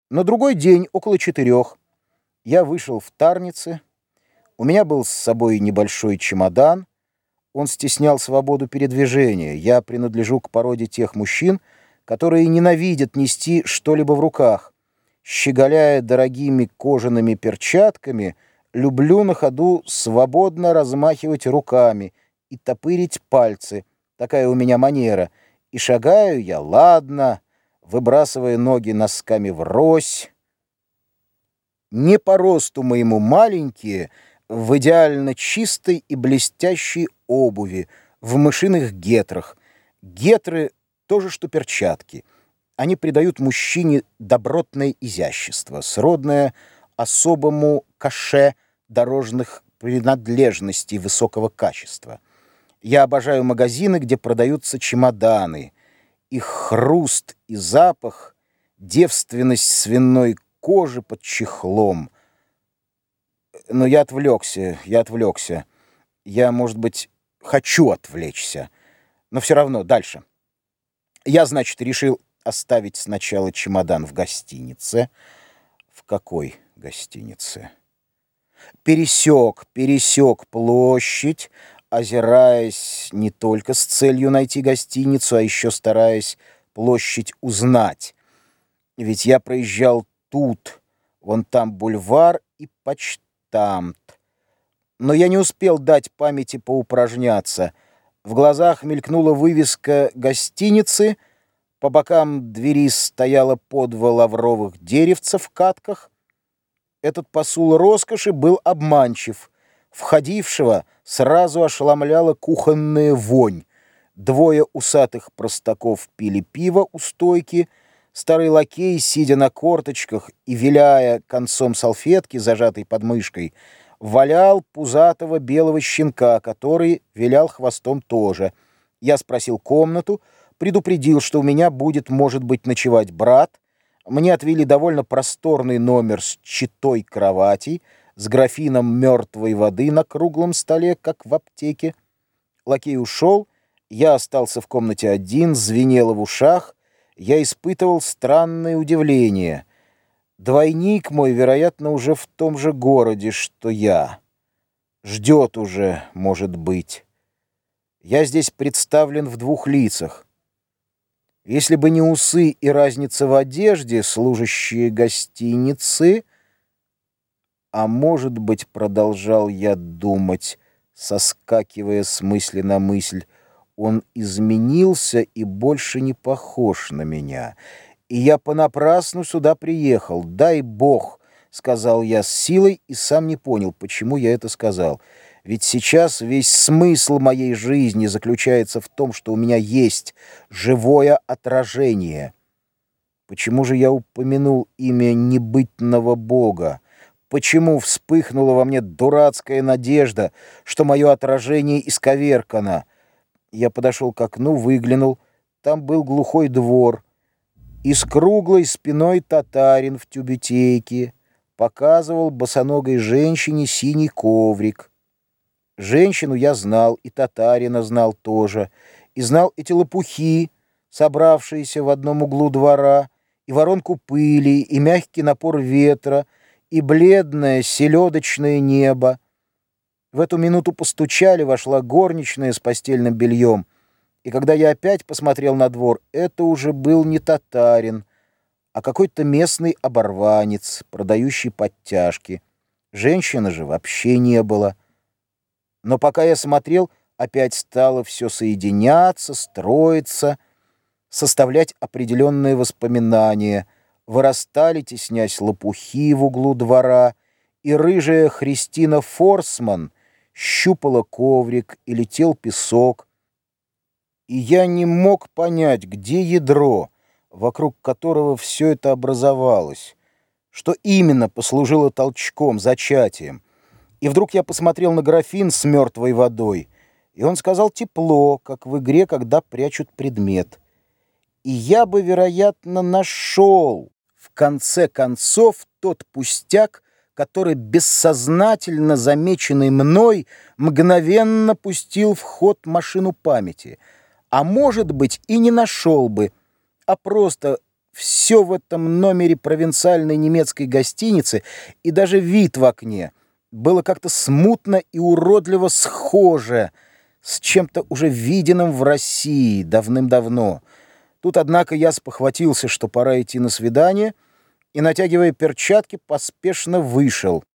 На другой день, около 4, я вышел в Тарнице. У меня был с собой небольшой чемодан. Он стеснял свободу передвижения. Я принадлежу к породе тех мужчин, которые ненавидят нести что-либо в руках. Щеголяя дорогими кожаными перчатками, люблю на ходу свободно размахивать руками и топырить пальцы. Такая у меня манера. И шагаю я ладно, выбрасывая ноги носками врозь. Не по росту моему маленькие, в идеально чистой и блестящей обуви, в мышиных гетрах. Гетры — то же, что перчатки. Они придают мужчине добротное изящество, сродное особому каше дорожных принадлежностей высокого качества. Я обожаю магазины, где продаются чемоданы. Их хруст и запах, девственность свиной кожи под чехлом. Но я отвлекся. Я, может быть, хочу отвлечься. Но все равно дальше. Я, значит, решил оставить сначала чемодан в гостинице. В какой гостинице? Пересек площадь, озираясь не только с целью найти гостиницу, а еще стараясь площадь узнать. Ведь я проезжал тут, вон там бульвар и почтамт. Но я не успел дать памяти поупражняться. В глазах мелькнула вывеска гостиницы, по бокам двери стояло по 2 лавровых деревца в катках. Этот посул роскоши был обманчив. Входившего сразу ошеломляла кухонная вонь. 2 усатых простаков пили пиво у стойки. Старый лакей, сидя на корточках и виляя концом салфетки, зажатой под мышкой, валял пузатого белого щенка, который вилял хвостом тоже. Я спросил комнату, предупредил, что у меня будет, может быть, ночевать брат. Мне отвели довольно просторный номер с читой кроватей, с графином мертвой воды на круглом столе, как в аптеке. Лакей ушел, я остался в комнате один, звенело в ушах. Я испытывал странное удивление. Двойник мой, вероятно, уже в том же городе, что я. Ждет уже, может быть. Я здесь представлен в 2 лицах. Если бы не усы и разница в одежде, служащие гостиницы, а может быть, продолжал я думать, соскакивая с мысли на мысль, он изменился и больше не похож на меня. И я понапрасну сюда приехал. Дай Бог, сказал я с силой и сам не понял, почему я это сказал. Ведь сейчас весь смысл моей жизни заключается в том, что у меня есть живое отражение. Почему же я упомянул имя небытного Бога? Почему вспыхнула во мне дурацкая надежда, что мое отражение исковеркано? Я подошел к окну, выглянул. Там был глухой двор. И с круглой спиной татарин в тюбетейке показывал босоногой женщине синий коврик. Женщину я знал, и татарина знал тоже, и знал эти лопухи, собравшиеся в одном углу двора, и воронку пыли, и мягкий напор ветра, и бледное селедочное небо. В эту минуту постучали, вошла горничная с постельным бельем, и когда я опять посмотрел на двор, это уже был не татарин, а какой-то местный оборванец, продающий подтяжки. Женщины же вообще не было. Но пока я смотрел, опять стало все соединяться, строиться, составлять определенные воспоминания. Вырастали, теснясь, лопухи в углу двора, и рыжая Христина Форсман щупала коврик, и летел песок. И я не мог понять, где ядро, вокруг которого все это образовалось, что именно послужило толчком, зачатием. И вдруг я посмотрел на графин с мертвой водой, и он сказал тепло, как в игре, когда прячут предмет. И я бы, вероятно, нашел, в конце концов, тот пустяк, который, бессознательно замеченный мной, мгновенно пустил в ход машину памяти. А может быть, и не нашел бы, а просто Все в этом номере провинциальной немецкой гостиницы и даже вид в окне было как-то смутно и уродливо схоже с чем-то уже виденным в России давным-давно. Тут, однако, я спохватился, что пора идти на свидание, и, натягивая перчатки, поспешно вышел.